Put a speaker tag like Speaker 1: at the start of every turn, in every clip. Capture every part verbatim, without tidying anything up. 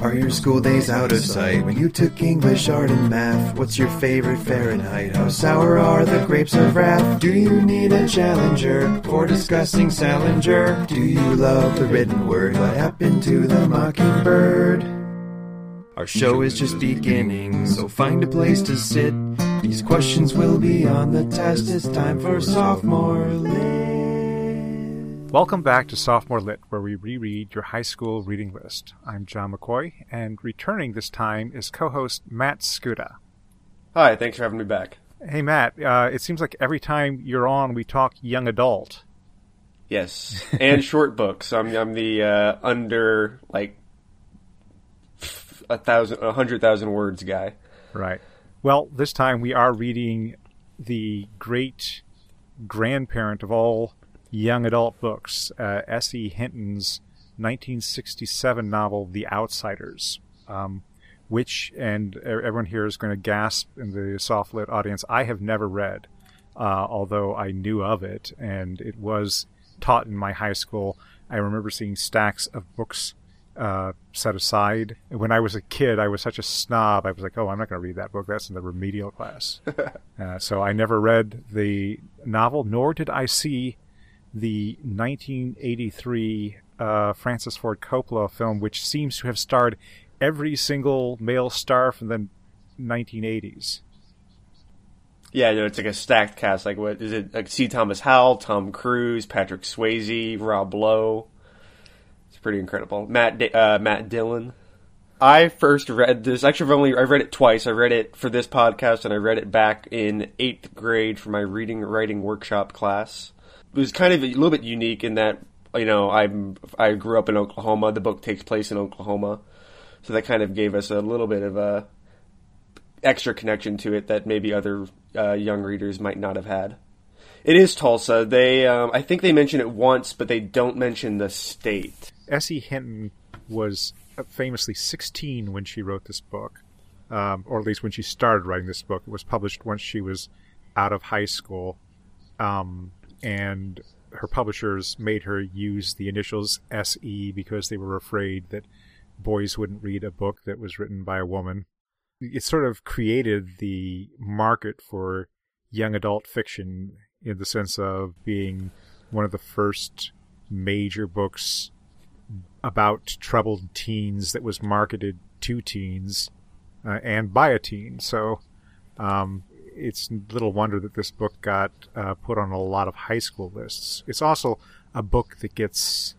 Speaker 1: Are your school days out of sight? When you took English, art, and math, what's your favorite Fahrenheit? How sour are the grapes of wrath? Do you need a challenger for discussing Salinger? Do you love the written word? What happened to the mockingbird? Our show is just beginning, so find a place to sit. These questions will be on the test. It's time for Sophomore Lit.
Speaker 2: Welcome back to Sophomore Lit, where we reread your high school reading list. I'm John McCoy, and returning this time is co-host Matt Skuda.
Speaker 3: Hi, thanks for having me back.
Speaker 2: Hey, Matt, uh, it seems like every time you're on, we talk young adult.
Speaker 3: Yes, and short books. I'm I'm the uh, under, like, a thousand, a hundred thousand words guy.
Speaker 2: Right. Well, this time we are reading the great grandparent of all young adult books, uh, S E Hinton's nineteen sixty-seven novel, The Outsiders, um, which, and everyone here is going to gasp in the soft lit audience, I have never read, uh, although I knew of it, and it was taught in my high school. I remember seeing stacks of books uh, set aside. When I was a kid, I was such a snob. I was like, oh, I'm not going to read that book. That's in the remedial class. uh, so I never read the novel, nor did I see the nineteen eighty-three uh, Francis Ford Coppola film, which seems to have starred every single male star from the nineteen eighties.
Speaker 3: Yeah, no, it's like a stacked cast. Like, what is it? Like C. Thomas Howell, Tom Cruise, Patrick Swayze, Rob Lowe. It's pretty incredible. Matt D- uh, Matt Dillon. I first read this. Actually, I've only I read it twice. I read it for this podcast, and I read it back in eighth grade for my reading writing workshop class. It was kind of a little bit unique in that, you know, I'm I grew up in Oklahoma. The book takes place in Oklahoma, so that kind of gave us a little bit of a extra connection to it that maybe other uh, young readers might not have had. It is Tulsa. They, um, I think they mention it once, but they don't mention the state.
Speaker 2: S E Hinton was famously sixteen when she wrote this book, um, or at least when she started writing this book. It was published once she was out of high school. Um, and her publishers made her use the initials S E because they were afraid that boys wouldn't read a book that was written by a woman. It sort of created the market for young adult fiction in the sense of being one of the first major books about troubled teens that was marketed to teens uh, and by a teen. So um it's little wonder that this book got uh, put on a lot of high school lists. It's also a book that gets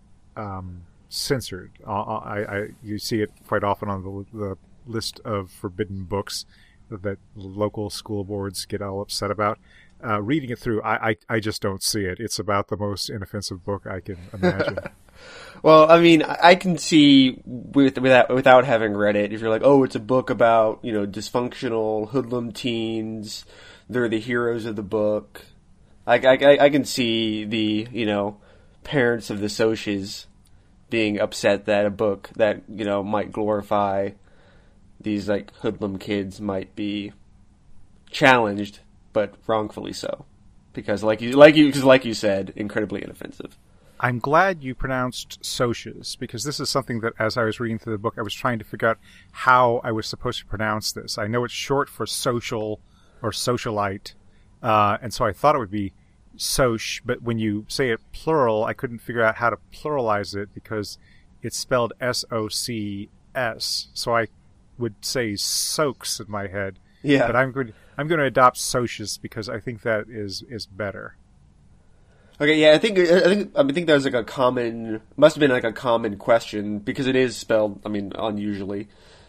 Speaker 2: um, censored. I, I, I, you see it quite often on the, the list of forbidden books that local school boards get all upset about. Uh, reading it through, I, I, I just don't see it. It's about the most inoffensive book I can imagine.
Speaker 3: Well, I mean, I can see with, without without having read it, if you're like, oh, it's a book about, you know, dysfunctional hoodlum teens, they're the heroes of the book. I, I, I can see the, you know, parents of the Socs being upset that a book that, you know, might glorify these, like, hoodlum kids might be challenged, but wrongfully so. Because, like you, like you, because like you said, incredibly inoffensive.
Speaker 2: I'm glad you pronounced Socs, because this is something that, as I was reading through the book, I was trying to figure out how I was supposed to pronounce this. I know it's short for social or socialite, uh, and so I thought it would be Soc, but when you say it plural, I couldn't figure out how to pluralize it because it's spelled S O C S, so I would say Soaks in my head.
Speaker 3: Yeah.
Speaker 2: But I'm going, I'm going to adopt Socs because I think that is, is better.
Speaker 3: Okay, yeah, I think I think I think that was like a common, must have been like a common question because it is spelled, I mean, unusually.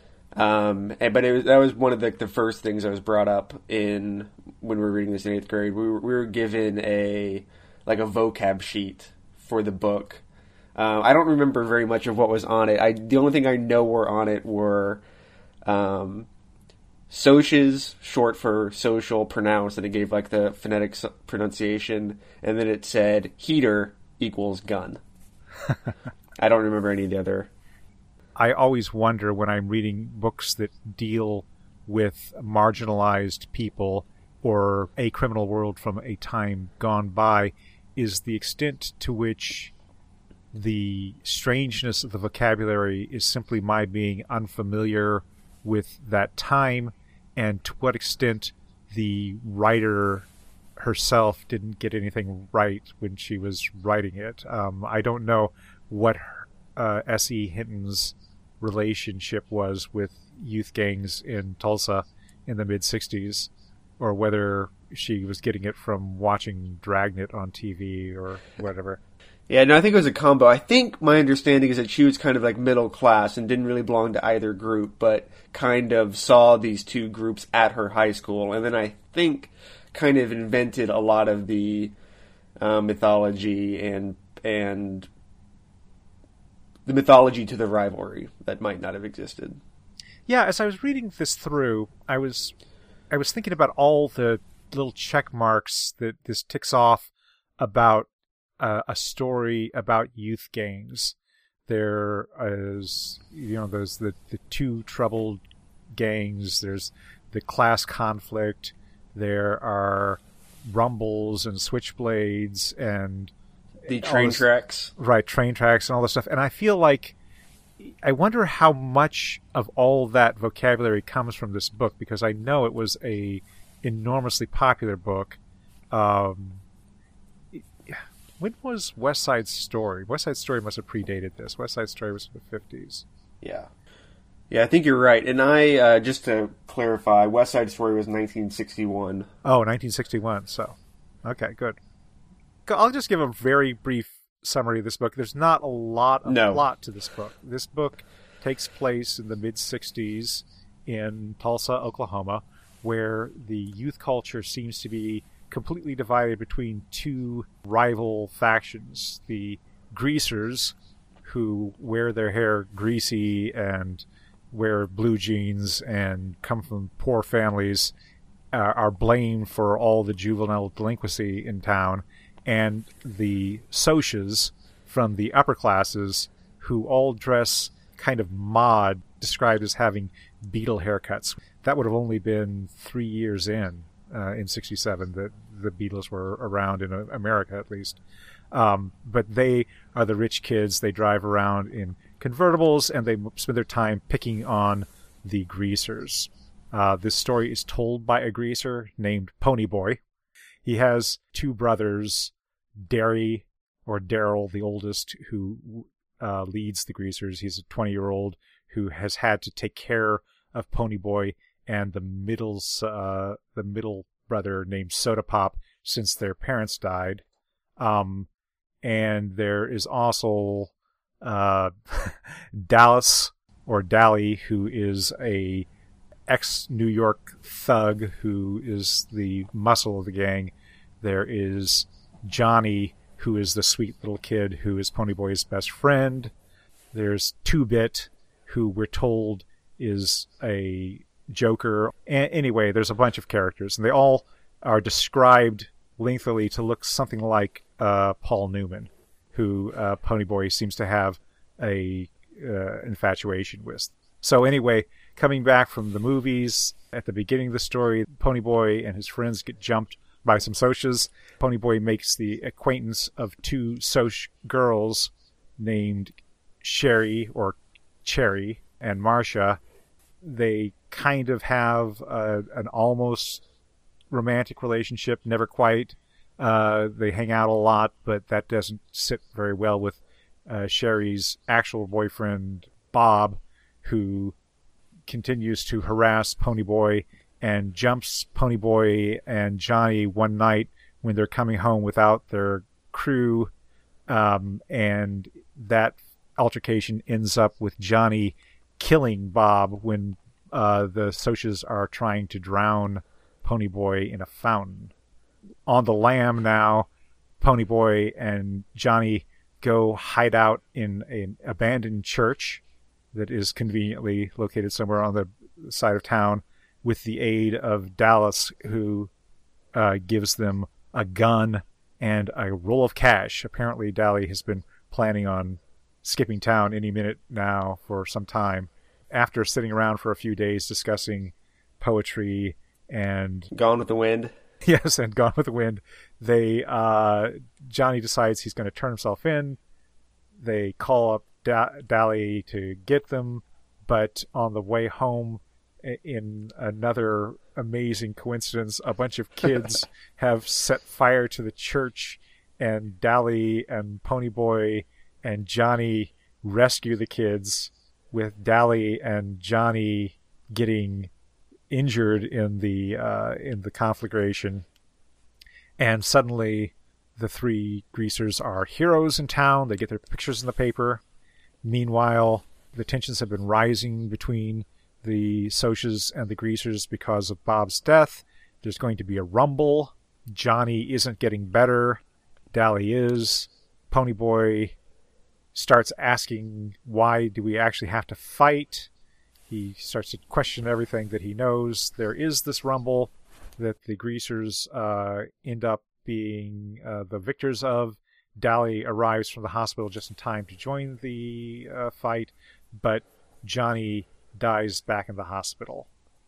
Speaker 3: Um, and, but it was, that was one of the, the first things that was brought up in when we were reading this in eighth grade. We were, we were given a like a vocab sheet for the book. Uh, I don't remember very much of what was on it. I the only thing I know were on it were um, Socs, short for social, pronounced, and it gave like the phonetic pronunciation, and then it said heater equals gun. I don't remember any of the other.
Speaker 2: I always wonder when I'm reading books that deal with marginalized people or a criminal world from a time gone by, is the extent to which the strangeness of the vocabulary is simply my being unfamiliar with that time, and to what extent the writer herself didn't get anything right when she was writing it. Um, I don't know what uh, S E. Hinton's relationship was with youth gangs in Tulsa in the mid-sixties, or whether she was getting it from watching Dragnet on T V or whatever.
Speaker 3: Yeah, no, I think it was a combo. I think my understanding is that she was kind of like middle class and didn't really belong to either group, but kind of saw these two groups at her high school, and then I think kind of invented a lot of the uh, mythology and and the mythology to the rivalry that might not have existed.
Speaker 2: Yeah, as I was reading this through, I was I was thinking about all the little check marks that this ticks off about uh, a story about youth gangs. There is, you know, there's the, the two troubled gangs, there's the class conflict, there are rumbles and switchblades and
Speaker 3: the train
Speaker 2: this,
Speaker 3: tracks.
Speaker 2: Right, train tracks and all this stuff. And I feel like, I wonder how much of all that vocabulary comes from this book, because I know it was a enormously popular book. Um, when was West Side Story? West Side Story must have predated this. West Side Story was in the fifties.
Speaker 3: Yeah. Yeah, I think you're right. And I, uh, just to clarify, West Side Story was nineteen sixty-one.
Speaker 2: Oh, nineteen sixty-one. So, okay, good. I'll just give a very brief summary of this book. There's not a lot of
Speaker 3: no.
Speaker 2: plot to this book. This book takes place in the mid-sixties in Tulsa, Oklahoma, where the youth culture seems to be completely divided between two rival factions. The greasers, who wear their hair greasy and wear blue jeans and come from poor families, uh, are blamed for all the juvenile delinquency in town, and the socias from the upper classes, who all dress kind of mod, described as having Beatle haircuts. That would have only been three years in, uh, in sixty-seven, that the Beatles were around in America, at least. Um, but they are the rich kids. They drive around in convertibles, and they spend their time picking on the greasers. Uh, this story is told by a greaser named Ponyboy. He has two brothers, Derry, or Daryl, the oldest, who uh, leads the greasers. He's a twenty-year-old who has had to take care of Ponyboy and the middle, uh, the middle brother named Soda Pop since their parents died. Um, and there is also uh, Dallas, or Dally, who is a ex-New York thug who is the muscle of the gang. There is Johnny, who is the sweet little kid who is Ponyboy's best friend. There's Two-Bit, who we're told is a joker. A- anyway, there's a bunch of characters, and they all are described lengthily to look something like uh, Paul Newman, who uh, Ponyboy seems to have a uh, infatuation with. So anyway, coming back from the movies, at the beginning of the story, Ponyboy and his friends get jumped by some socias. Ponyboy makes the acquaintance of two soc girls named Sherry, or Cherry, and Marcia. They kind of have a, an almost romantic relationship, never quite. Uh, they hang out a lot, but that doesn't sit very well with uh, Sherry's actual boyfriend, Bob, who continues to harass Ponyboy and jumps Ponyboy and Johnny one night when they're coming home without their crew, um, and that altercation ends up with Johnny killing Bob when uh, the socias are trying to drown Ponyboy in a fountain. On the lam now, Ponyboy and Johnny go hide out in an abandoned church that is conveniently located somewhere on the side of town, with the aid of Dallas, who uh, gives them a gun and a roll of cash. Apparently, Dally has been planning on skipping town any minute now for some time. After sitting around for a few days discussing poetry and
Speaker 3: Gone with the Wind.
Speaker 2: Yes, and Gone with the Wind, they uh, Johnny decides he's going to turn himself in. they call up da- Dally to get them, but on the way home, in another amazing coincidence, a bunch of kids have set fire to the church, and Dally and Ponyboy and Johnny rescue the kids, with Dally and Johnny getting injured in the uh, in the conflagration. And suddenly, the three greasers are heroes in town. They get their pictures in the paper. Meanwhile, the tensions have been rising between the Socs and the greasers because of Bob's death. There's going to be a rumble. Johnny isn't getting better. Dally is. Ponyboy starts asking, why do we actually have to fight? He starts to question everything that he knows. There is this rumble that the greasers uh, end up being uh, the victors of. Dally arrives from the hospital just in time to join the uh, fight, but Johnny dies back in the hospital.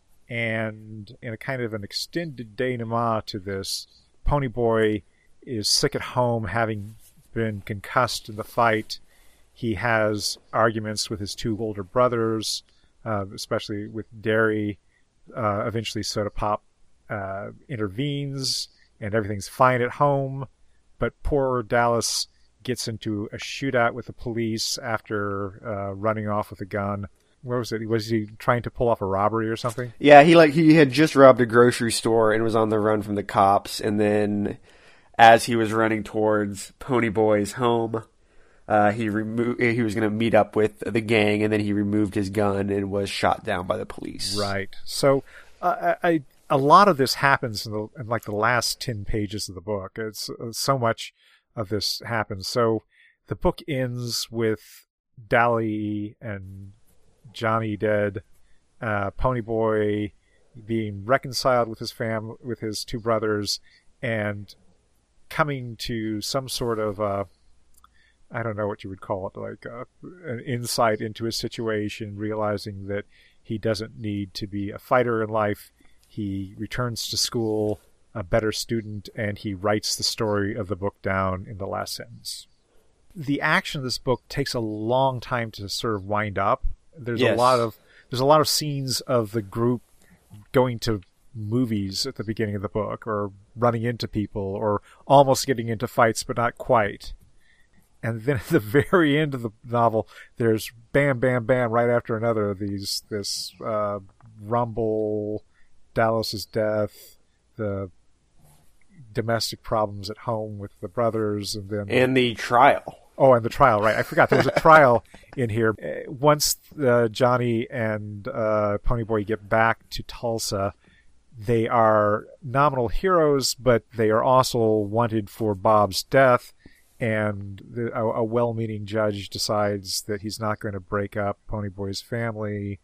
Speaker 2: And in a kind of an extended denouement to this, Ponyboy is sick at home, having been concussed in the fight. He has arguments with his two older brothers, uh, especially with Derry. Uh, eventually Soda Pop uh, intervenes, and everything's fine at home. But poor Dallas gets into a shootout with the police after uh, running off with a gun. What was it? Was he trying to pull off a robbery or something?
Speaker 3: Yeah, he like he had just robbed a grocery store and was on the run from the cops. And then, as he was running towards Ponyboy's home, uh, he removed. He was going to meet up with the gang, and then he removed his gun and was shot down by the police.
Speaker 2: Right. So, uh, I, a lot of this happens in, the, in like the last ten pages of the book. It's uh, so much of this happens. So, the book ends with Dally and Johnny dead, uh, Ponyboy being reconciled with his fam, with his two brothers, and coming to some sort of, uh, I don't know what you would call it, like uh, an insight into his situation, realizing that he doesn't need to be a fighter in life. He returns to school, a better student, and he writes the story of the book down in the last sentence. The action of this book takes a long time to sort of wind up. There's
Speaker 3: yes.
Speaker 2: a lot of there's a lot of scenes of the group going to movies at the beginning of the book, or running into people, or almost getting into fights but not quite. And then at the very end of the novel, there's bam, bam, bam, right after another of these this uh, rumble, Dallas's death, the domestic problems at home with the brothers, and then
Speaker 3: and the trial.
Speaker 2: Oh, and the trial, right. I forgot. There was a trial in here. Once uh, Johnny and uh, Ponyboy get back to Tulsa, they are nominal heroes, but they are also wanted for Bob's death, and the, a, a well-meaning judge decides that he's not going to break up Ponyboy's family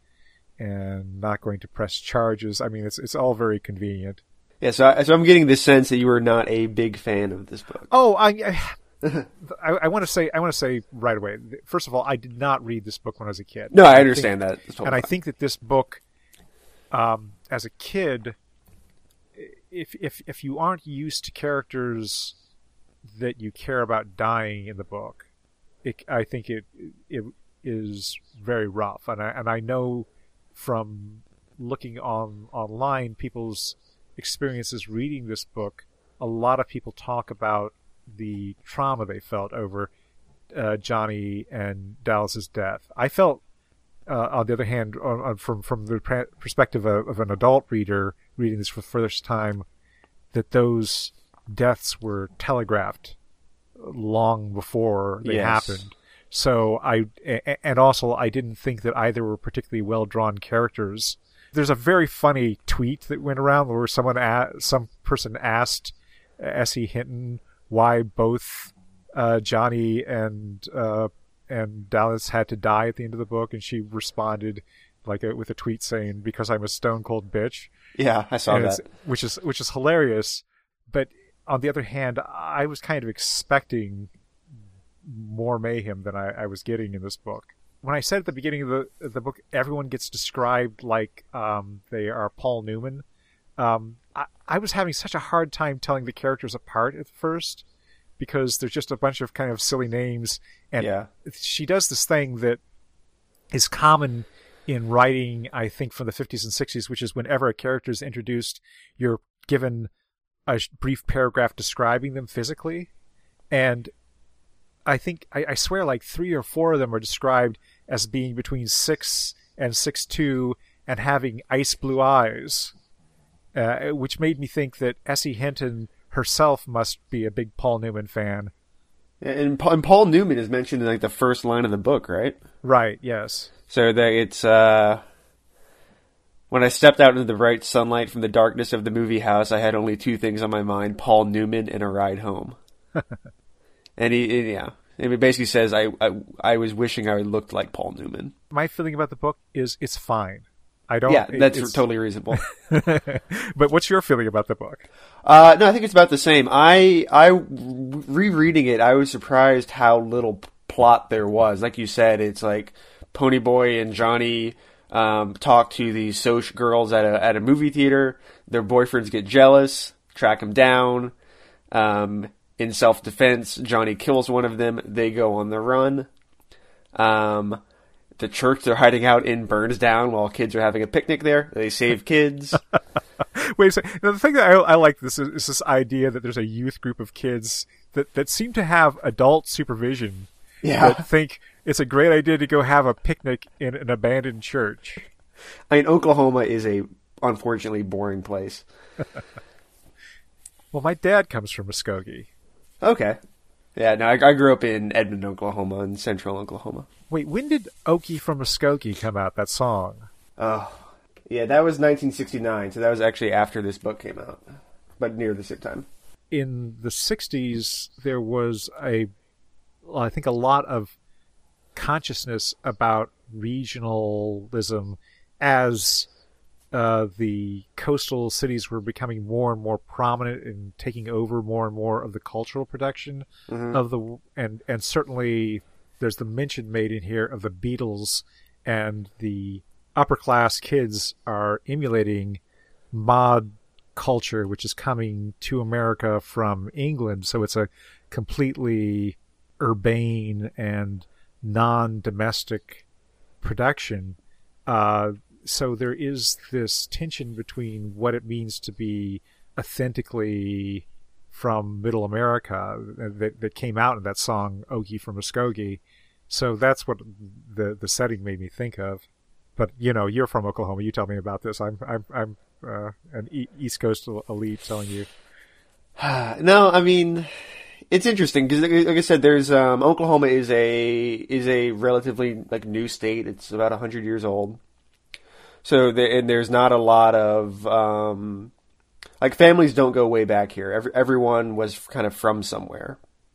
Speaker 2: and not going to press charges. I mean, it's it's all very convenient.
Speaker 3: Yeah, so, I, so I'm getting the sense that you were not a big fan of this book.
Speaker 2: Oh, I... I I, I want to say I want to say right away. First of all, I did not read this book when I was a kid.
Speaker 3: No, I understand
Speaker 2: I
Speaker 3: that,
Speaker 2: think,
Speaker 3: totally
Speaker 2: and I
Speaker 3: fine.
Speaker 2: think that this book, um, as a kid, if if if you aren't used to characters that you care about dying in the book, it, I think it it is very rough. And I and I know from looking on online people's experiences reading this book, a lot of people talk about the trauma they felt over uh, Johnny and Dallas's death. I felt, uh, on the other hand, on, on, from from the pre- perspective of, of an adult reader reading this for the first time, that those deaths were telegraphed long before they
Speaker 3: Yes.
Speaker 2: happened. So I, and also I didn't think that either were particularly well drawn characters. There's a very funny tweet that went around where someone, a- some person asked S E. Hinton why both uh, Johnny and uh, and Dallas had to die at the end of the book, and she responded like a, with a tweet saying, "Because I'm a stone cold bitch."
Speaker 3: Yeah, I saw
Speaker 2: And
Speaker 3: that.
Speaker 2: it's- which is which is hilarious. But on the other hand, I was kind of expecting more mayhem than I, I was getting in this book. When I said at the beginning of the of the book, everyone gets described like um, they are Paul Newman. Um, I, I was having such a hard time telling the characters apart at first. because there's just a bunch of kind of silly names, and
Speaker 3: Yeah.
Speaker 2: she does this thing that is common in writing, I think, from the fifties and sixties, which is whenever a character is introduced, you're given a brief paragraph describing them physically. And I think, I, I swear, like three or four of them are described as being between six and six two and having ice blue eyes, uh, which made me think that Essie Hinton herself must be a big Paul Newman fan.
Speaker 3: And, Pa- and Paul Newman is mentioned in like the first line of the book, right?
Speaker 2: Right, yes.
Speaker 3: So that it's uh, when I stepped out into the bright sunlight from the darkness of the movie house, I had only two things on my mind: Paul Newman and a ride home. and he, and, yeah, and it basically says I, I I was wishing I looked like Paul Newman.
Speaker 2: My feeling about the book is it's fine. I don't.
Speaker 3: Yeah, that's
Speaker 2: it's...
Speaker 3: totally reasonable.
Speaker 2: But what's your feeling about the book?
Speaker 3: Uh, no, I think it's about the same. I I rereading it, I was surprised how little plot there was. Like you said, it's like Ponyboy and Johnny um, talk to these social girls at a at a movie theater. Their boyfriends get jealous, track them down. Um, in self-defense, Johnny kills one of them. They go on the run. Um, the church they're hiding out in burns down while kids are having a picnic there. They save kids.
Speaker 2: Wait a second. Now, the thing that I, I like this is, is this idea that there's a youth group of kids that, that seem to have adult supervision.
Speaker 3: Yeah.
Speaker 2: That think it's a great idea to go have a picnic in an abandoned church.
Speaker 3: I mean, Oklahoma is a unfortunately boring place.
Speaker 2: Well, my dad comes from Muskogee.
Speaker 3: Okay. Yeah, no, I, I grew up in Edmond, Oklahoma, in central Oklahoma.
Speaker 2: Wait, when did Okie from Muskogee come out, that song?
Speaker 3: Oh, yeah, that was nineteen sixty-nine, so that was actually after this book came out, but near the same time.
Speaker 2: In the sixties, there was a, well, I think a lot of consciousness about regionalism as uh, the coastal cities were becoming more and more prominent and taking over more and more of the cultural production mm-hmm. of the, and, and certainly there's the mention made in here of the Beatles, and the upper class kids are emulating mod culture, which is coming to America from England. So it's a completely urbane and non-domestic production. Uh, so there is this tension between what it means to be authentically from Middle America that, that came out in that song Okie from Muskogee. So that's what the the setting made me think of. But you know, you're from Oklahoma. You tell me about this. I'm I'm I'm uh, an e- East Coast elite telling you.
Speaker 3: No, I mean, it's interesting because, like I said, there's um, Oklahoma is a is a relatively like new state. It's about a hundred years old. So the, and there's not a lot of um, like families don't go way back here. Every, everyone was kind of from somewhere.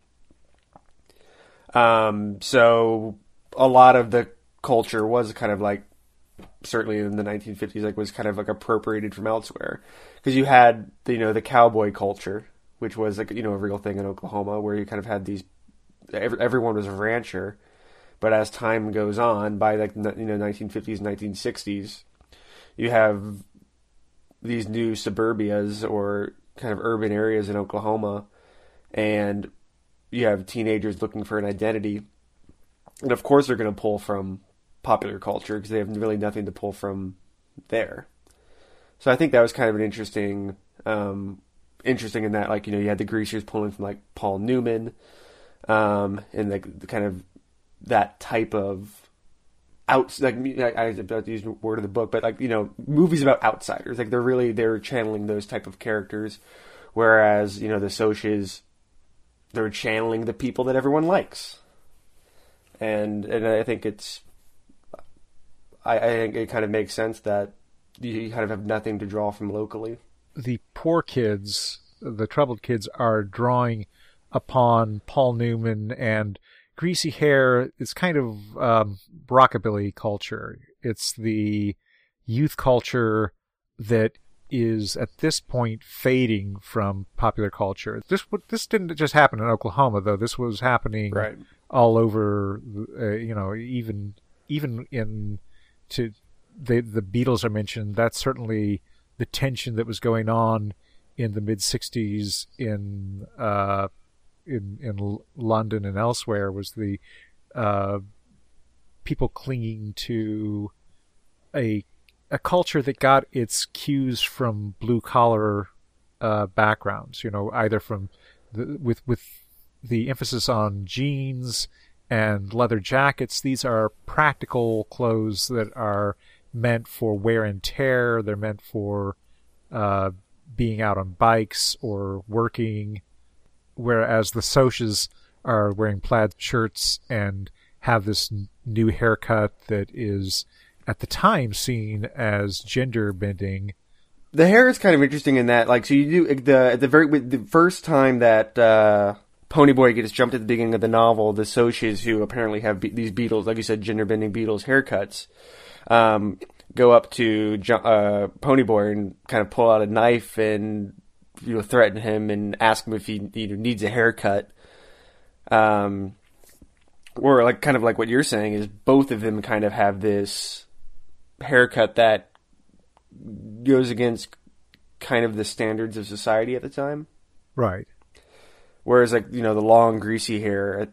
Speaker 3: Um, so a lot of the culture was kind of like, certainly in the nineteen fifties, like was kind of like appropriated from elsewhere, because you had the, you know, the cowboy culture, which was like, you know, a real thing in Oklahoma, where you kind of had these, every, everyone was a rancher, but as time goes on, by like, you know, nineteen fifties, nineteen sixties, you have these new suburbias or kind of urban areas in Oklahoma, and you have teenagers looking for an identity, and of course they're going to pull from popular culture because they have really nothing to pull from there. So I think that was kind of an interesting, um, interesting in that, like, you know, you had the Greasers pulling from like Paul Newman, um, and like the kind of that type of outs, like I was about to use the word of the book, but like, you know, movies about outsiders, like they're really, they're channeling those type of characters, whereas, you know, the Socs, they're channeling the people that everyone likes. And, and I think it's, I, I think it kind of makes sense that you kind of have nothing to draw from locally.
Speaker 2: The poor kids, the troubled kids, are drawing upon Paul Newman, and Greasy Hair is kind of um, rockabilly culture. It's the youth culture that is at this point fading from popular culture. This this didn't just happen in Oklahoma, though. This was happening
Speaker 3: right.
Speaker 2: all over. Uh, you know, even even in to the the Beatles are mentioned. That's certainly the tension that was going on in the mid sixties in uh, in in L- London and elsewhere was the uh, people clinging to a a culture that got its cues from blue collar uh, backgrounds. You know, either from the, with with the emphasis on jeans and leather jackets. These are practical clothes that are meant for wear and tear. They're meant for uh, being out on bikes or working, whereas the Socs are wearing plaid shirts and have this n- new haircut that is, at the time, seen as gender bending.
Speaker 3: The hair is kind of interesting in that, like, so you do the at the very the first time that uh, Ponyboy gets jumped at the beginning of the novel, the Socs, who apparently have be- these Beatles, like you said, gender bending Beatles haircuts, um, go up to uh, Ponyboy and kind of pull out a knife and, you know, threaten him and ask him if he, you know, needs a haircut. Um, or like kind of like what you're saying is both of them kind of have this haircut that goes against kind of the standards of society at the time.
Speaker 2: Right.
Speaker 3: Whereas, like, you know, the long, greasy hair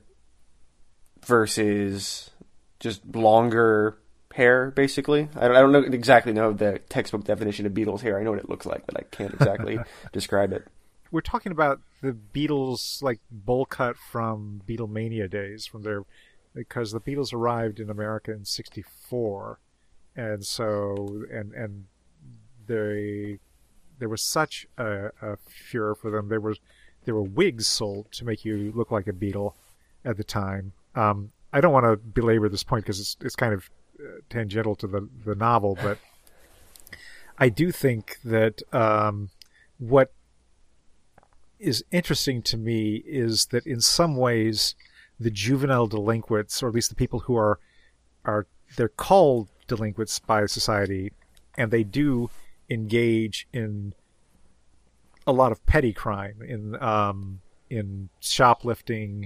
Speaker 3: versus just longer hair, basically. I don't, I don't know exactly know the textbook definition of Beatles hair. I know what it looks like, but I can't exactly describe it.
Speaker 2: We're talking about the Beatles, like, bowl cut from Beatlemania days, from their, because the Beatles arrived in America in sixty-four, and so, and, and they, there was such a, a furor for them. There was, there were wigs sold to make you look like a Beatle at the time. Um, I don't want to belabor this point because it's, it's kind of uh, tangential to the, the novel, but I do think that um, what is interesting to me is that in some ways the juvenile delinquents, or at least the people who are are they're called delinquents by society, and they do engage in a lot of petty crime, in um, in shoplifting,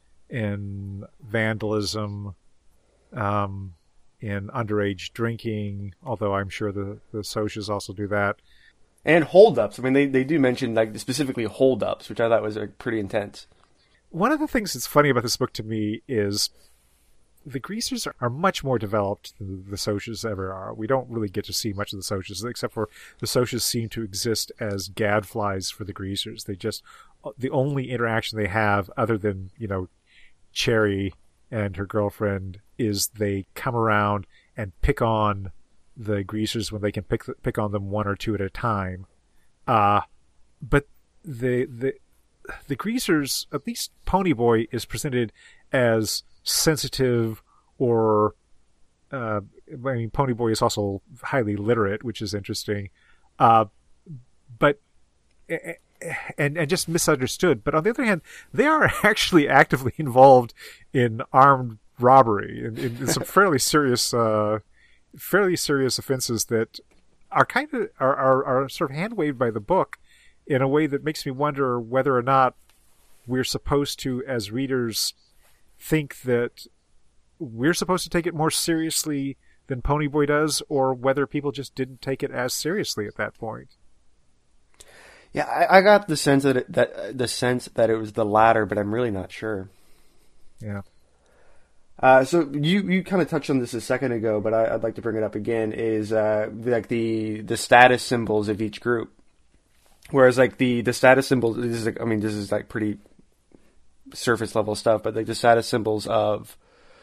Speaker 2: in vandalism, um, in underage drinking. Although I'm sure the the Socs also do that.
Speaker 3: And holdups. I mean, they, they do mention, like, specifically holdups, which I thought was like, pretty intense.
Speaker 2: One of the things that's funny about this book to me is the Greasers are, are much more developed than the Socs ever are. We don't really get to see much of the Socs, except for the Socs seem to exist as gadflies for the Greasers. They just, the only interaction they have, other than, you know, Cherry and her girlfriend, is they come around and pick on the Greasers when they can pick pick on them one or two at a time. Uh, but the the the Greasers, at least Ponyboy, is presented as sensitive, or uh, I mean, Ponyboy is also highly literate, which is interesting, uh, but and and just misunderstood. But on the other hand, they are actually actively involved in armed robbery and in, in some fairly serious. Uh, fairly serious offenses that are kind of are, are, are sort of hand-waved by the book in a way that makes me wonder whether or not we're supposed to, as readers, think that we're supposed to take it more seriously than Ponyboy does, or whether people just didn't take it as seriously at that point.
Speaker 3: Yeah, I, I got the sense that it, that the sense that it was the latter, but I'm really not sure.
Speaker 2: Yeah.
Speaker 3: Uh, so you, you kind of touched on this a second ago, but I, I'd like to bring it up again. Is uh, like the the status symbols of each group, whereas like the, the status symbols. This is like, I mean, this is like pretty surface level stuff, but like the status symbols of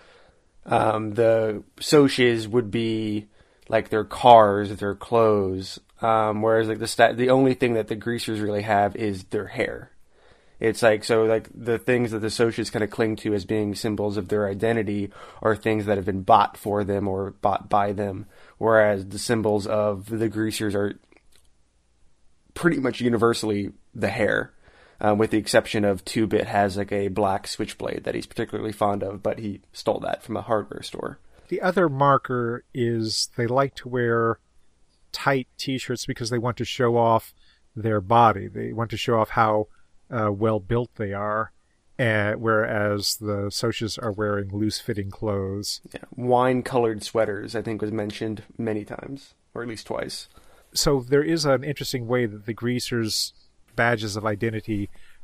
Speaker 3: um, the Socs would be like their cars, their clothes, um, whereas like the stat, the only thing that the Greasers really have is their hair. It's like, so like the things that the Socs kind of cling to as being symbols of their identity are things that have been bought for them or bought by them. Whereas the symbols of the Greasers are pretty much universally the hair, um, with the exception of Two-Bit has like a black switchblade that he's particularly fond of, but he stole that from a hardware store.
Speaker 2: The other marker is they like to wear tight t-shirts because they want to show off their body. They want to show off how Uh, well built they are, uh, whereas the Socs are wearing loose fitting clothes.
Speaker 3: Yeah. Wine colored sweaters, I think, was mentioned many times, or at least twice.
Speaker 2: So there is an interesting way that the Greasers' badges of identity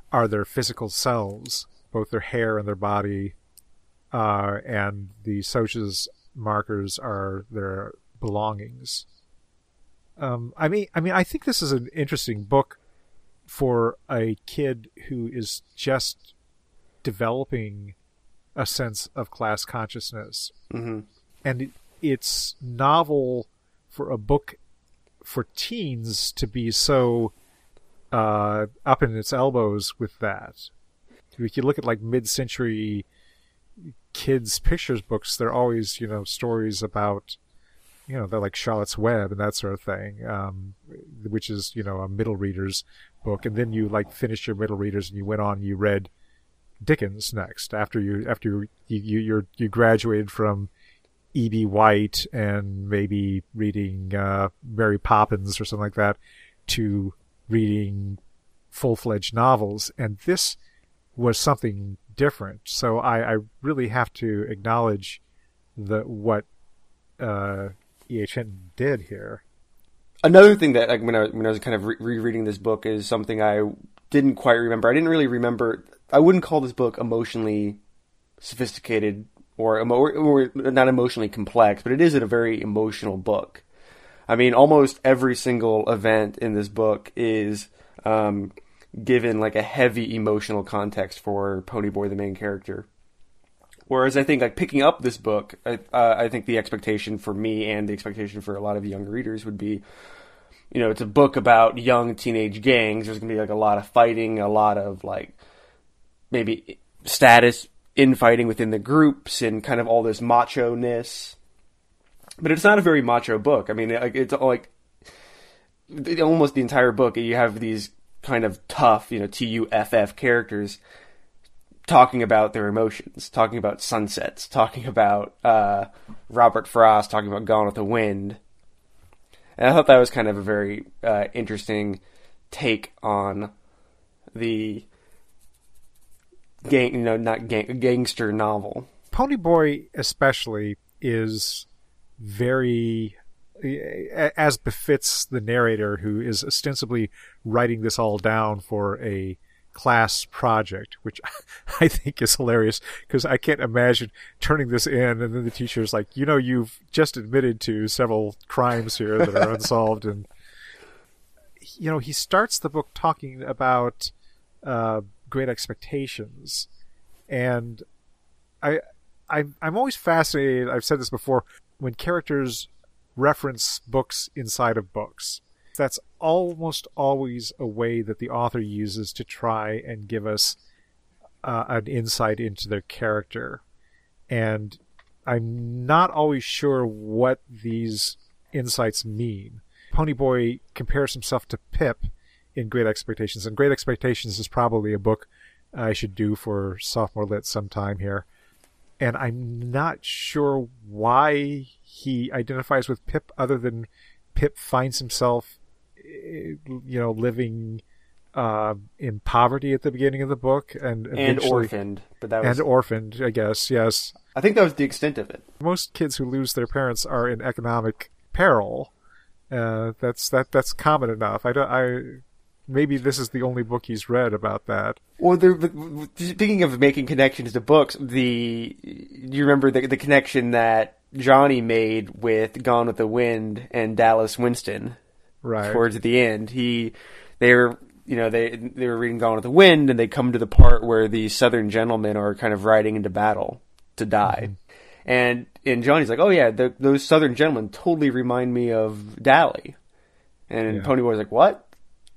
Speaker 2: are their physical selves, both their hair and their body, uh, and the Soch's markers are their belongings. Um, I mean, I mean, I think this is an interesting book for a kid who is just developing a sense of class consciousness.
Speaker 3: Mm-hmm.
Speaker 2: And it, it's novel for a book for teens to be so uh, up in its elbows with that. If you look at like mid-century kids' pictures books, they're always, you know, stories about, you know, they're like Charlotte's Web and that sort of thing, um, which is, you know, a middle reader's book. And then you like finished your middle readers and you went on and you read Dickens next after you after you you you're, you graduated from E B. White and maybe reading uh, Mary Poppins or something like that to reading full-fledged novels. And this was something different. So I, I really have to acknowledge the what uh, E H. Hinton did here.
Speaker 3: Another thing that, like, when I, when I was kind of re- rereading this book is something I didn't quite remember. I didn't really remember. I wouldn't call this book emotionally sophisticated or, emo- or not emotionally complex, but it is a very emotional book. I mean, almost every single event in this book is um, given like a heavy emotional context for Ponyboy, the main character. Whereas I think, like, picking up this book, I, uh, I think the expectation for me and the expectation for a lot of young readers would be, you know, it's a book about young teenage gangs. There's going to be, like, a lot of fighting, a lot of, like, maybe status infighting within the groups and kind of all this macho-ness. But it's not a very macho book. I mean, like, it's like almost the entire book, you have these kind of tough, you know, T U F F characters talking about their emotions, talking about sunsets, talking about uh, Robert Frost, talking about Gone with the Wind. And I thought that was kind of a very uh, interesting take on the gang, you know, not gang, gangster novel.
Speaker 2: Ponyboy especially is very, as befits the narrator who is ostensibly writing this all down for a class project, which I think is hilarious because I can't imagine turning this in and then the teacher's like, you know, you've just admitted to several crimes here that are unsolved. And, you know, he starts the book talking about uh, Great Expectations. And I, I, I'm always fascinated, I've said this before, when characters reference books inside of books. That's almost always a way that the author uses to try and give us uh, an insight into their character. And I'm not always sure what these insights mean. Ponyboy compares himself to Pip in Great Expectations, and Great Expectations is probably a book I should do for sophomore lit sometime here. And I'm not sure why he identifies with Pip other than Pip finds himself, you know, living uh, in poverty at the beginning of the book, and
Speaker 3: and orphaned. But that was
Speaker 2: and orphaned, I guess. Yes,
Speaker 3: I think that was the extent of it.
Speaker 2: Most kids who lose their parents are in economic peril. Uh, that's that that's common enough. I don't. I maybe this is the only book he's read about that.
Speaker 3: Well, the, speaking of making connections to books, the you remember the the connection that Johnny made with Gone with the Wind and Dallas Winston.
Speaker 2: Right.
Speaker 3: Towards the end, he, they were, you know, they they were reading Gone with the Wind, and they come to the part where the Southern gentlemen are kind of riding into battle to die, mm-hmm. and and Johnny's like, oh yeah, the, those Southern gentlemen totally remind me of Dally, and yeah. Ponyboy's like, what?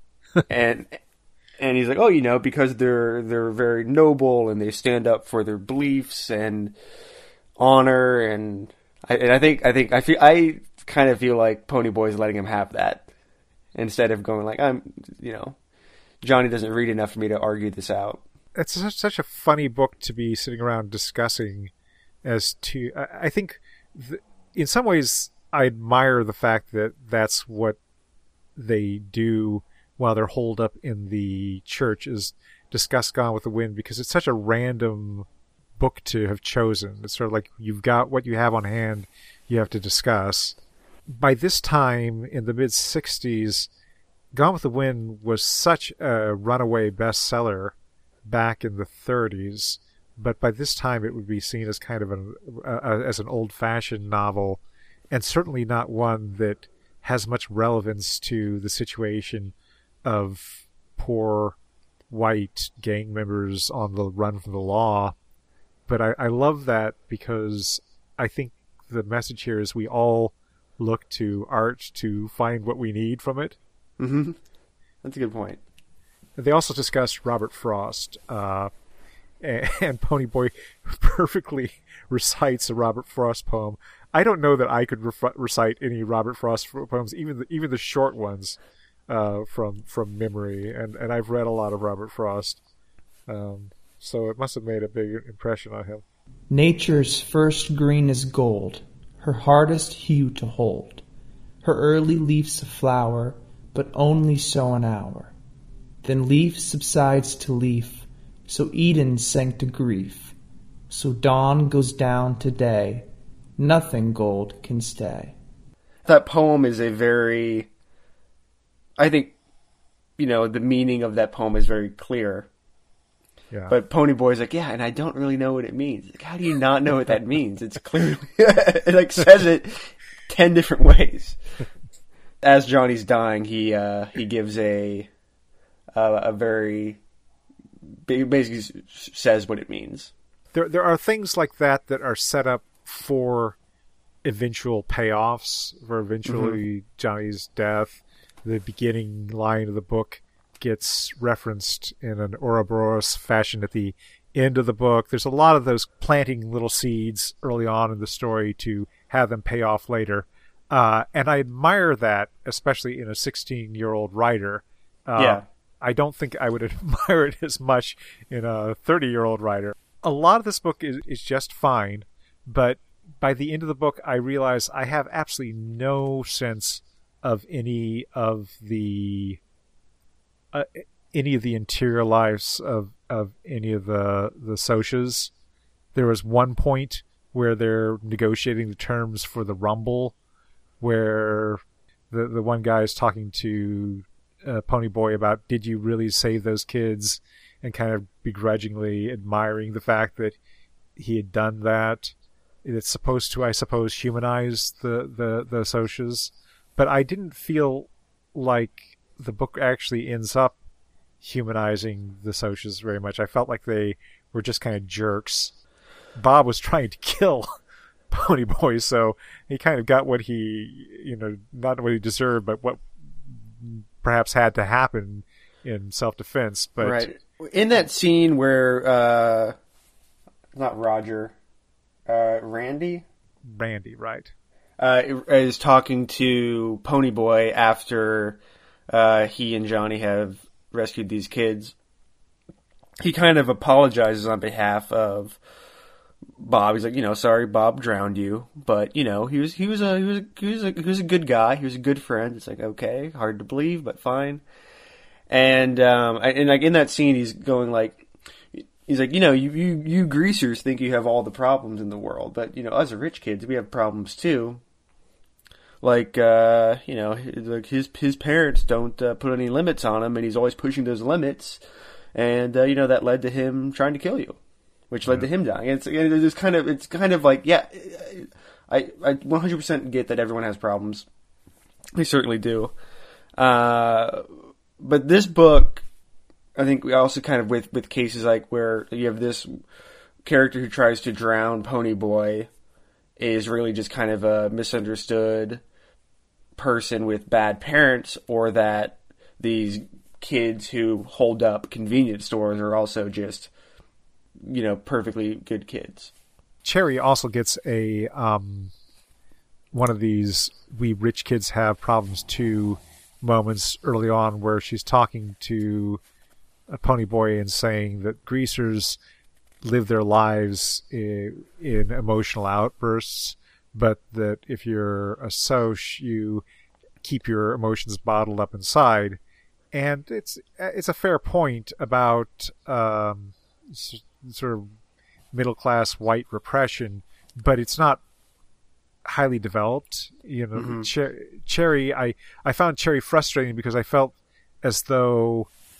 Speaker 3: and and he's like, oh, you know, because they're they're very noble and they stand up for their beliefs and honor, and I, and I think I think I feel I kind of feel like Ponyboy's letting him have that. Instead of going like, I'm, you know, Johnny doesn't read enough for me to argue this out.
Speaker 2: It's such, such a funny book to be sitting around discussing as to, I, I think th- in some ways I admire the fact that that's what they do while they're holed up in the church is discuss Gone with the Wind, because it's such a random book to have chosen. It's sort of like you've got what you have on hand you have to discuss. By this time, in the mid-sixties, Gone with the Wind was such a runaway bestseller back in the thirties, but by this time it would be seen as kind of an uh, as an old-fashioned novel, and certainly not one that has much relevance to the situation of poor white gang members on the run from the law. But I, I love that because I think the message here is we all look to art to find what we need from it.
Speaker 3: Mm-hmm. That's a good point.
Speaker 2: They also discussed Robert Frost, uh, and, and Ponyboy perfectly recites a Robert Frost poem. I don't know that I could ref- recite any Robert Frost poems, even the, even the short ones, uh, from from memory. And, and I've read a lot of Robert Frost, um, so it must have made a big impression on him.
Speaker 4: Nature's first green is gold, her hardest hue to hold. Her early leaf's a flower, but only so an hour. Then leaf subsides to leaf, so Eden sank to grief. So dawn goes down to day, nothing gold can stay.
Speaker 3: That poem is a very, I think, you know, the meaning of that poem is very clear.
Speaker 2: Yeah.
Speaker 3: But Ponyboy's like, yeah, and I don't really know what it means. Like, how do you not know what that means? It's clearly, it like says it ten different ways. As Johnny's dying, he uh, he gives a uh, a very basically says what it means.
Speaker 2: There there are things like that that are set up for eventual payoffs, for eventually mm-hmm. Johnny's death. The beginning line of the book gets referenced in an Ouroboros fashion at the end of the book. There's a lot of those planting little seeds early on in the story to have them pay off later. Uh, and I admire that, especially in a sixteen-year-old writer. Uh,
Speaker 3: yeah.
Speaker 2: I don't think I would admire it as much in a thirty-year-old writer. A lot of this book is, is just fine, but by the end of the book, I realize I have absolutely no sense of any of the uh, any of the interior lives of, of any of the the Socs. There was one point where they're negotiating the terms for the Rumble, where the the one guy is talking to uh, Ponyboy about, did you really save those kids, and kind of begrudgingly admiring the fact that he had done that. It's supposed to, I suppose, humanize the, the, the Socs, but I didn't feel like the book actually ends up humanizing the Socs very much. I felt like they were just kind of jerks. Bob was trying to kill Ponyboy, so he kind of got what he, you know, not what he deserved, but what perhaps had to happen in self-defense. But
Speaker 3: right. In that scene where, uh, not Roger, uh, Randy?
Speaker 2: Randy, right.
Speaker 3: Uh, is talking to Ponyboy after uh, he and Johnny have rescued these kids. He kind of apologizes on behalf of Bob. He's like, you know, sorry, Bob drowned you, but you know, he was he was a he was a, he was a, he was a good guy. He was a good friend. It's like, okay, hard to believe, but fine. And um, and like in that scene, he's going like, he's like, you know, you, you you greasers think you have all the problems in the world, but you know, us rich kids, we have problems too. Like, uh, you know, like his his parents don't uh, put any limits on him, and he's always pushing those limits, and uh, you know, that led to him trying to kill you, which led to him dying. And it's it's kind of it's kind of like, yeah, I I one hundred percent get that everyone has problems. They certainly do. Uh, but this book, I think we also kind of with with cases like where you have this character who tries to drown Ponyboy is really just kind of a misunderstood person with bad parents, or that these kids who hold up convenience stores are also just, you know, perfectly good kids.
Speaker 2: Cherry also gets a um, one of these "we rich kids have problems too" moments early on, where she's talking to a Ponyboy and saying that greasers live their lives in, in emotional outbursts, but that if you're a Soc, you keep your emotions bottled up inside. And it's it's a fair point about um, sort of middle-class white repression, but it's not highly developed. You know, mm-hmm. Cher- Cherry, I, I found Cherry frustrating because I felt as though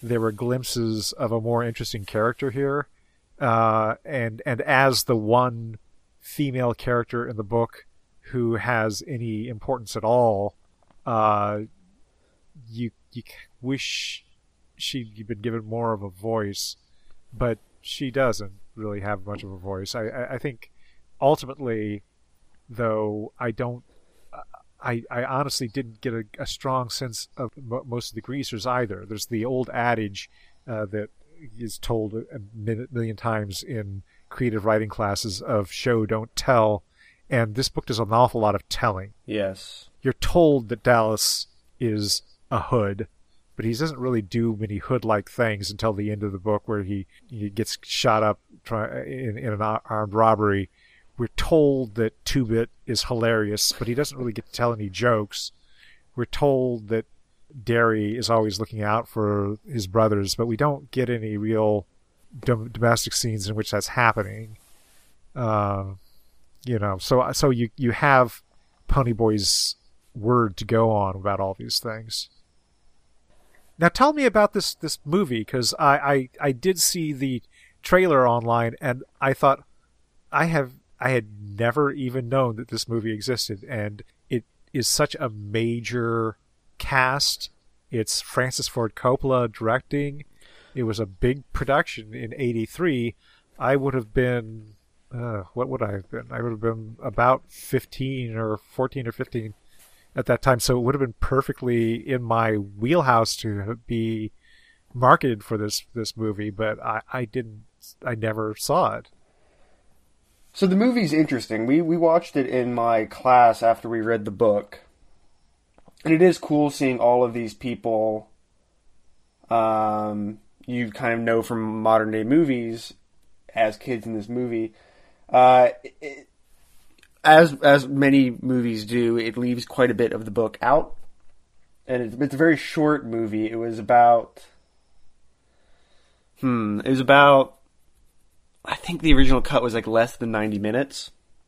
Speaker 2: there were glimpses of a more interesting character here. Uh, and and as the one female character in the book who has any importance at all, uh, you you wish she'd been given more of a voice, but she doesn't really have much of a voice. I, I, I think ultimately, though, I don't. I, I honestly didn't get a, a strong sense of m- most of the greasers either. There's the old adage uh, that is told a million times in creative writing classes of show, don't tell. And this book does an awful lot of telling.
Speaker 3: Yes.
Speaker 2: You're told that Dallas is a hood, but he doesn't really do many hood-like things until the end of the book where he, he gets shot up try, in, in an armed robbery. We're told that Two-Bit is hilarious, but he doesn't really get to tell any jokes. We're told that Derry is always looking out for his brothers, but we don't get any real dom- domestic scenes in which that's happening. Uh, you know, so so you, you have Ponyboy's word to go on about all these things. Now tell me about this, this movie, because I, I, I did see the trailer online, and I thought, I have... I had never even known that this movie existed, and it is such a major cast. It's Francis Ford Coppola directing. It was a big production in eighty-three. I would have been, uh, what would I have been? I would have been about fifteen or fourteen or fifteen at that time, so it would have been perfectly in my wheelhouse to be marketed for this, this movie, but I, I didn't, I never saw it.
Speaker 3: So the movie's interesting. We we watched it in my class after we read the book. And it is cool seeing all of these people um, you kind of know from modern day movies as kids in this movie. Uh, it, as as many movies do, it leaves quite a bit of the book out. And it's, it's a very short movie. It was about... Hmm, it was about... I think the original cut was like less than ninety minutes.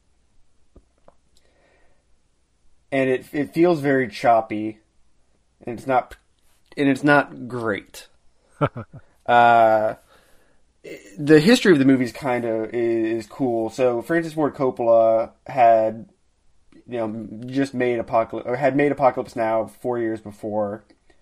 Speaker 3: And it it feels very choppy. And it's not and it's not great. uh, the history of the movie is kind of is cool. So Francis Ford Coppola had you know just made Apocalypse or had made Apocalypse Now four years before.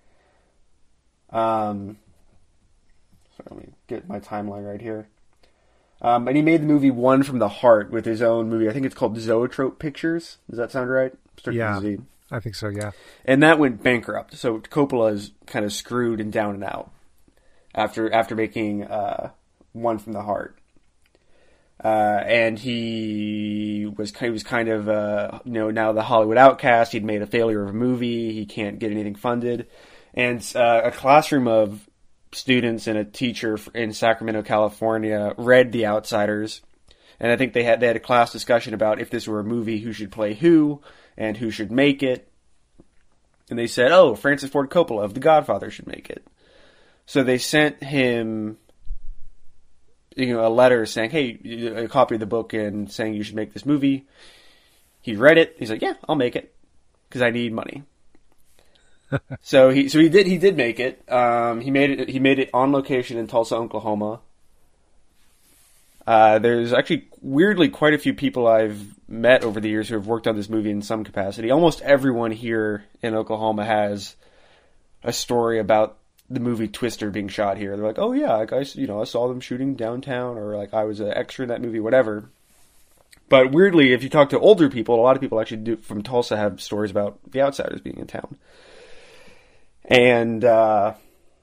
Speaker 3: Um sorry, let me get my timeline right here. Um, and he made the movie One from the Heart with his own movie. I think it's called Zoetrope Pictures. Does that sound right? Starts
Speaker 2: yeah,
Speaker 3: with a Z.
Speaker 2: I think so, yeah.
Speaker 3: And that went bankrupt. So Coppola is kind of screwed and down and out after after making uh, One from the Heart. Uh, and he was, he was kind of, uh, you know, now the Hollywood outcast. He'd made a failure of a movie. He can't get anything funded. And uh, a classroom of students and a teacher in Sacramento, California, read The Outsiders, and I think they had they had a class discussion about if this were a movie, who should play who and who should make it. And they said, "Oh, Francis Ford Coppola of The Godfather should make it." So they sent him, you know, a letter saying, "Hey, a copy of the book and saying you should make this movie." He read it. He's like, "Yeah, I'll make it because I need money." so he so he did he did make it. Um, he made it he made it on location in Tulsa, Oklahoma. Uh, there's actually weirdly quite a few people I've met over the years who have worked on this movie in some capacity. Almost everyone here in Oklahoma has a story about the movie Twister being shot here. They're like, "Oh yeah, like I you know I saw them shooting downtown," or like I was an extra in that movie, whatever. But weirdly, if you talk to older people, a lot of people actually do, from Tulsa have stories about The Outsiders being in town. And uh,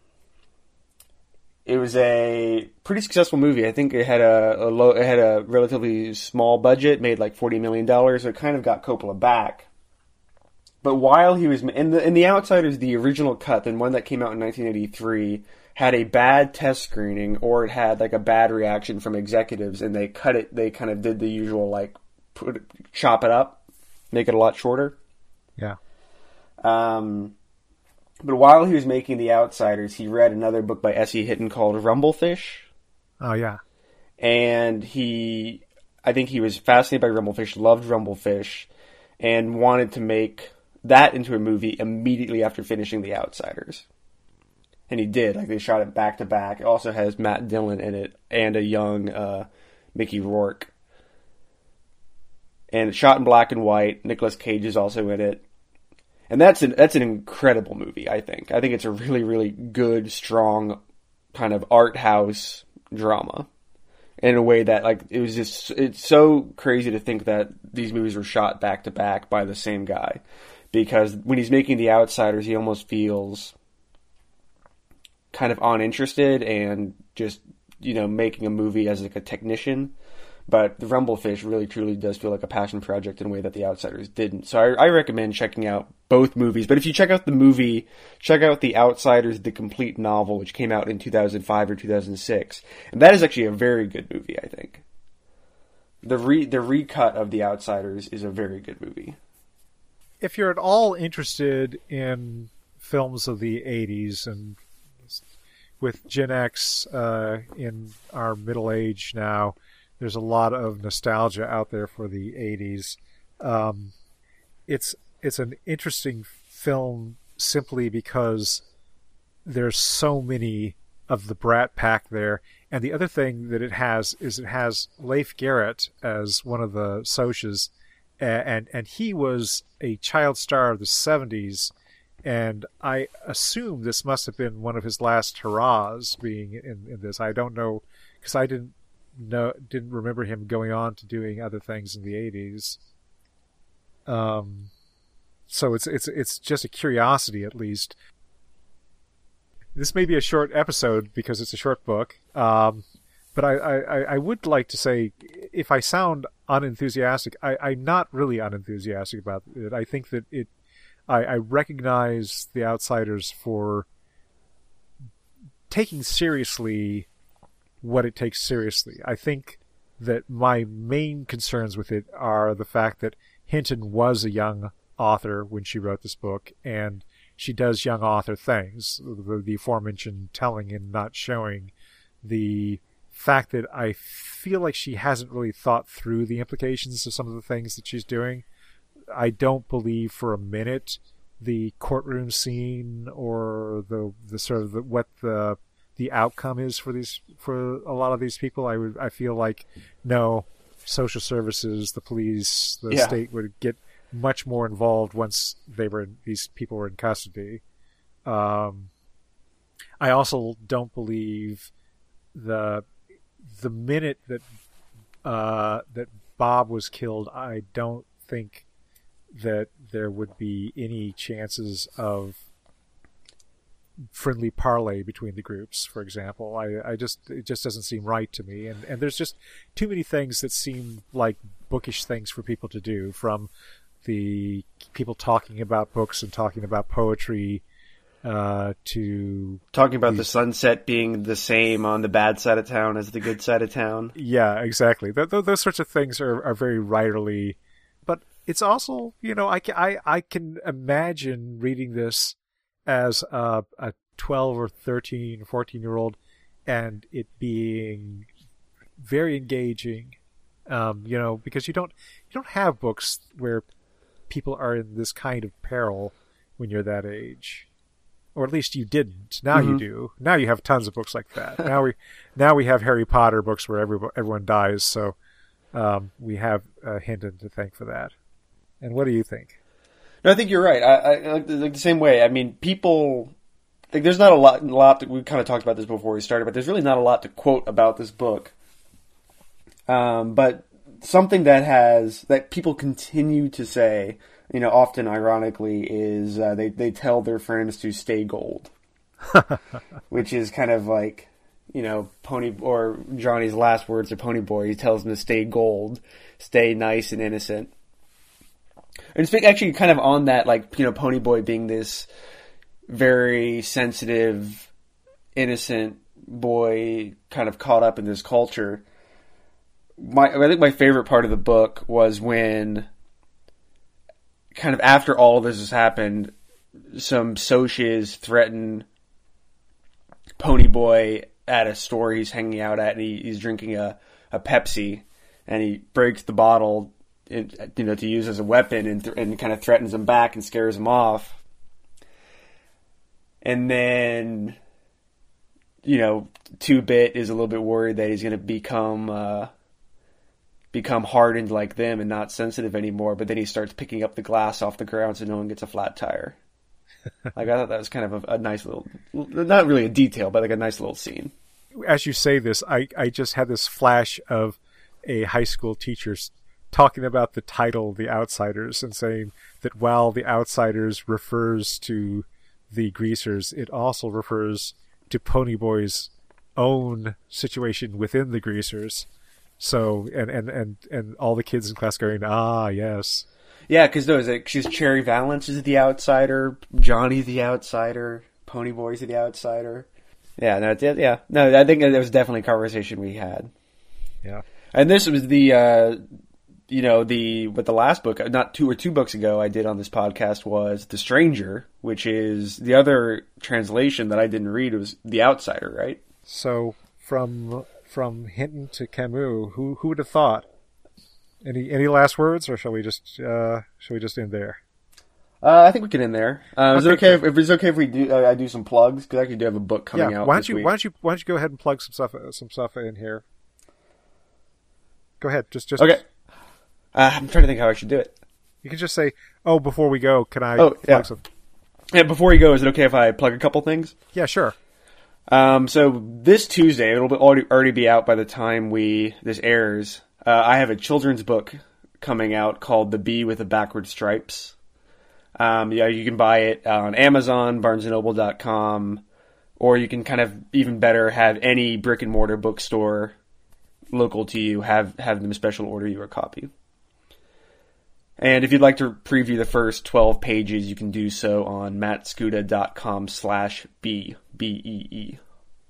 Speaker 3: it was a pretty successful movie. I think it had a, a low, it had a relatively small budget, made like forty million dollars. So it kind of got Coppola back. But while he was in the in the Outsiders, the original cut, the one that came out in nineteen eighty-three, had a bad test screening, or it had like a bad reaction from executives, and they cut it. They kind of did the usual like put it, chop it up, make it a lot shorter.
Speaker 2: Yeah.
Speaker 3: Um. But while he was making The Outsiders, he read another book by S E. Hinton called Rumblefish.
Speaker 2: Oh, yeah.
Speaker 3: And he, I think he was fascinated by Rumblefish, loved Rumblefish, and wanted to make that into a movie immediately after finishing The Outsiders. And he did. Like, they shot it back to back. It also has Matt Dillon in it and a young uh, Mickey Rourke. And it's shot in black and white. Nicolas Cage is also in it. And that's an, that's an incredible movie, I think. I think it's a really, really good, strong kind of art house drama. In a way that, like, it was just, it's so crazy to think that these movies were shot back to back by the same guy. Because when he's making The Outsiders, he almost feels kind of uninterested and just, you know, making a movie as like a technician. But The Rumblefish really truly does feel like a passion project in a way that The Outsiders didn't. So I, I recommend checking out both movies. But if you check out the movie, check out The Outsiders, the complete novel, which came out in two thousand five or two thousand six. And that is actually a very good movie, I think. The re, the recut of The Outsiders is a very good movie.
Speaker 2: If you're at all interested in films of the eighties, and with Gen X uh, in our middle age now, there's a lot of nostalgia out there for the eighties. Um, it's it's an interesting film simply because there's so many of the Brat Pack there. And the other thing that it has is it has Leif Garrett as one of the Socs, and and he was a child star of the seventies. And I assume this must have been one of his last hurrahs being in, in this. I don't know, because I didn't know, didn't remember him going on to doing other things in the eighties. Um, so it's it's it's just a curiosity, at least. This may be a short episode because it's a short book, um, but I, I, I would like to say, if I sound unenthusiastic, I, I'm not really unenthusiastic about it. I think that it. I, I recognize The Outsiders for taking seriously what it takes seriously. I think that my main concerns with it are the fact that Hinton was a young author when she wrote this book, and she does young author things, the, the aforementioned telling and not showing, the fact that I feel like she hasn't really thought through the implications of some of the things that she's doing. I don't believe for a minute the courtroom scene or the the sort of the, what the the outcome is for these for a lot of these people. I would I feel like no, social services, the police, the
Speaker 3: yeah.
Speaker 2: state would get much more involved once they were in, these people were in custody. Um, I also don't believe the the minute that uh, that Bob was killed. I don't think that there would be any chances of friendly parley between the groups, for example. I, I just it just doesn't seem right to me, and and there's just too many things that seem like bookish things for people to do, from the people talking about books and talking about poetry uh, to
Speaker 3: talking about
Speaker 2: these...
Speaker 3: the sunset being the same on the bad side of town as the good side of town.
Speaker 2: Yeah, exactly. Th- th- those sorts of things are, are very writerly. But it's also, you know, I can, I, I can imagine reading this as a, a twelve or thirteen, fourteen year old and it being very engaging, um, you know, because you don't, you don't have books where people are in this kind of peril when you're that age. Or at least you didn't. Now mm-hmm. you do. Now you have tons of books like that. now we, now we have Harry Potter books where every, everyone dies. So, um, we have uh, Hinton to thank for that. And what do you think?
Speaker 3: No, I think you're right. I, I like, the, like the same way. I mean, people, like, there's not a lot, a lot that we kind of talked about this before we started, but there's really not a lot to quote about this book. Um, but something that has, that people continue to say, you know, often ironically, is uh, they, they tell their friends to stay gold. Which is kind of like, you know, Pony, or Johnny's last words to Ponyboy. He tells him to stay gold, stay nice and innocent. And it's actually kind of on that, like, you know, Ponyboy being this very sensitive, innocent boy kind of caught up in this culture. My, I think my favorite part of the book was when, kind of after all of this has happened, some Socs threaten Ponyboy at a store he's hanging out at, and he, he's drinking a, a Pepsi, and he breaks the bottle, in, you know, to use as a weapon, and, th- and kind of threatens him back and scares him off. And then you know, two-Bit is a little bit worried that he's going to become uh, become hardened like them and not sensitive anymore. But then he starts picking up the glass off the ground so no one gets a flat tire. Like, I thought that was kind of a, a nice little, not really a detail, but like a nice little scene.
Speaker 2: As you say this, I, I just had this flash of a high school teacher talking about the title The Outsiders and saying that while The Outsiders refers to the Greasers, it also refers to Ponyboy's own situation within the Greasers. So, and, and, and, and all the kids in class going, ah, yes.
Speaker 3: Yeah, because no, like, she's Cherry Valance is the outsider, Johnny the outsider, Ponyboy's the outsider. Yeah, no, yeah, no, I think that was definitely a conversation we had.
Speaker 2: Yeah,
Speaker 3: and this was the, uh, you know, the what the last book, not two or two books ago, I did on this podcast was The Stranger, which is the other translation that I didn't read. It was The Outsider, right?
Speaker 2: So from from Hinton to Camus, who who would have thought? Any any last words, or shall we just uh, shall we just end there?
Speaker 3: Uh, I think we can end there. Uh, is
Speaker 2: okay,
Speaker 3: it okay if, if it's okay if we do uh, I do some plugs, because I actually do have a book coming
Speaker 2: yeah,
Speaker 3: out.
Speaker 2: Why don't
Speaker 3: this
Speaker 2: you
Speaker 3: week.
Speaker 2: why don't you why don't you go ahead and plug some stuff some stuff in here? Go ahead, just just
Speaker 3: okay. Uh, I'm trying to think how I should do it.
Speaker 2: You can just say, "Oh, before we go, can I?"
Speaker 3: Oh,
Speaker 2: plug
Speaker 3: yeah.
Speaker 2: some?
Speaker 3: Yeah. Before you go, is it okay if I plug a couple things?
Speaker 2: Yeah, sure.
Speaker 3: Um, so this Tuesday, it'll be already, already be out by the time we this airs. Uh, I have a children's book coming out called The Bee with the Backward Stripes. Um, yeah, you can buy it on Amazon, Barnes and Noble dot com, or you can kind of even better have any brick and mortar bookstore local to you have have them special order you a copy. And if you'd like to preview the first twelve pages, you can do so on mattscuda dot com slash B, B E E.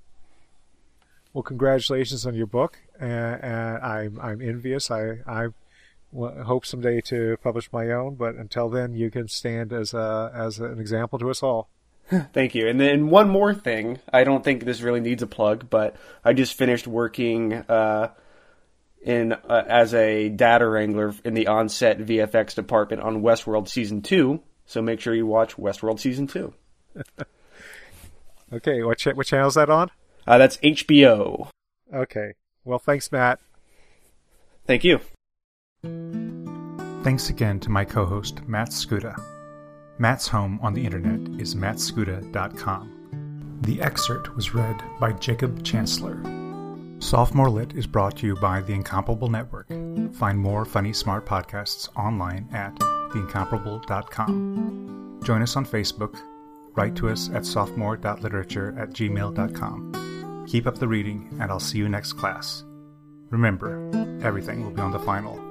Speaker 2: Well, congratulations on your book. Uh, uh, I'm I'm envious. I I w- hope someday to publish my own, but until then, you can stand as a as an example to us all.
Speaker 3: Thank you. And then one more thing. I don't think this really needs a plug, but I just finished working uh, in uh, as a data wrangler in the on-set V F X department on Westworld Season two. So make sure you watch Westworld Season two.
Speaker 2: Okay, what ch- what channel is that on?
Speaker 3: Uh, that's H B O.
Speaker 2: Okay. Well, thanks, Matt.
Speaker 3: Thank you.
Speaker 2: Thanks again to my co-host, Matt Skuda. Matt's home on the internet is matt skuda dot com. The excerpt was read by Jacob Chancellor. Sophomore Lit is brought to you by The Incomparable Network. Find more funny, smart podcasts online at the incomparable dot com. Join us on Facebook. Write to us at sophomore dot literature at gmail dot com. Keep up the reading, and I'll see you next class. Remember, everything will be on the final.